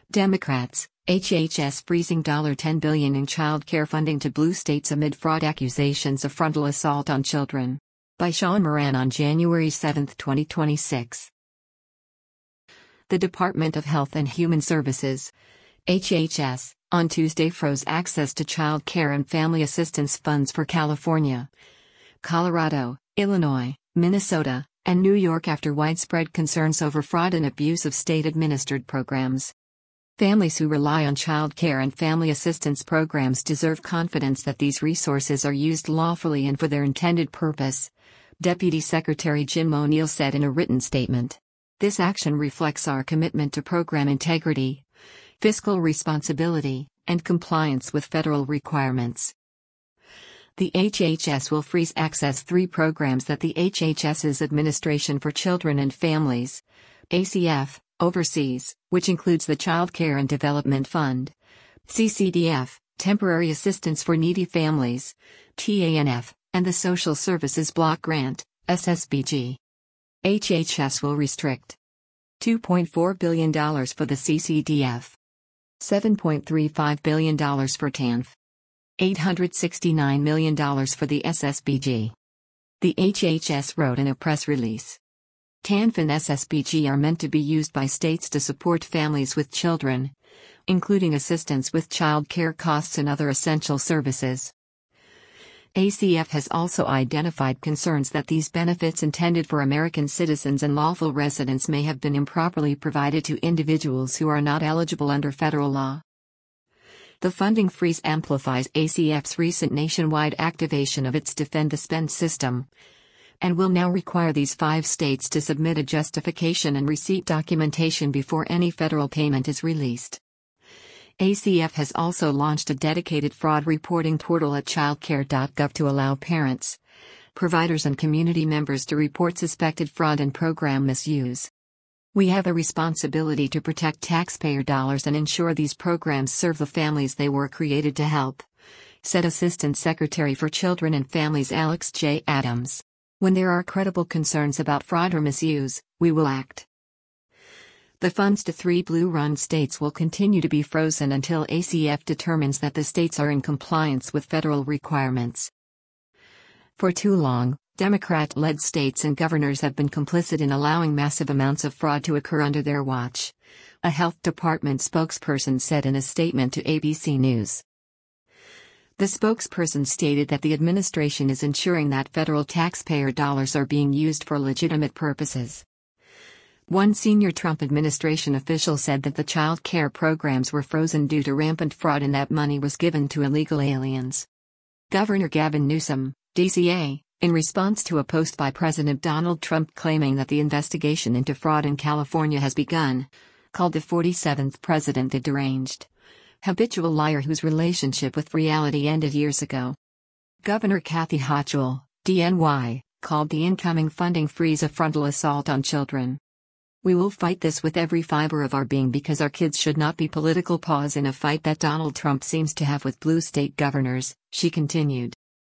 Democrats, HHS freezing $10 billion in child care funding to blue states amid fraud accusations of frontal assault on children. By Sean Moran on January 7, 2026. The Department of Health and Human Services, HHS, on Tuesday froze access to child care and family assistance funds for California, Colorado, Illinois, Minnesota, and New York after widespread concerns over fraud and abuse of state-administered programs. Families who rely on child care and family assistance programs deserve confidence that these resources are used lawfully and for their intended purpose, Deputy Secretary Jim O'Neill said in a written statement. This action reflects our commitment to program integrity, fiscal responsibility, and compliance with federal requirements. The HHS will freeze access 3 programs that the HHS's Administration for Children and Families, ACF, oversees, which includes the Child Care and Development Fund, CCDF, Temporary Assistance for Needy Families, TANF, and the Social Services Block Grant, SSBG. HHS will restrict $2.4 billion for the CCDF, $7.35 billion for TANF, $869 million for the SSBG. The HHS wrote in a press release. TANF and SSBG are meant to be used by states to support families with children, including assistance with child care costs and other essential services. ACF has also identified concerns that these benefits intended for American citizens and lawful residents may have been improperly provided to individuals who are not eligible under federal law. The funding freeze amplifies ACF's recent nationwide activation of its Defend the Spend system, and will now require these 5 states to submit a justification and receipt documentation before any federal payment is released. ACF has also launched a dedicated fraud reporting portal at childcare.gov to allow parents, providers, and community members to report suspected fraud and program misuse. We have a responsibility to protect taxpayer dollars and ensure these programs serve the families they were created to help, said Assistant Secretary for Children and Families Alex J. Adams. When there are credible concerns about fraud or misuse, we will act. The funds to 3 blue-run states will continue to be frozen until ACF determines that the states are in compliance with federal requirements. For too long, Democrat-led states and governors have been complicit in allowing massive amounts of fraud to occur under their watch, a health department spokesperson said in a statement to ABC News. The spokesperson stated that the administration is ensuring that federal taxpayer dollars are being used for legitimate purposes. One senior Trump administration official said that the child care programs were frozen due to rampant fraud and that money was given to illegal aliens. Governor Gavin Newsom, DCA, in response to a post by President Donald Trump claiming that the investigation into fraud in California has begun, called the 47th president a deranged, habitual liar whose relationship with reality ended years ago. Governor Kathy Hochul, DNY, called the incoming funding freeze a frontal assault on children. We will fight this with every fiber of our being because our kids should not be political pawns in a fight that Donald Trump seems to have with blue state governors, she continued.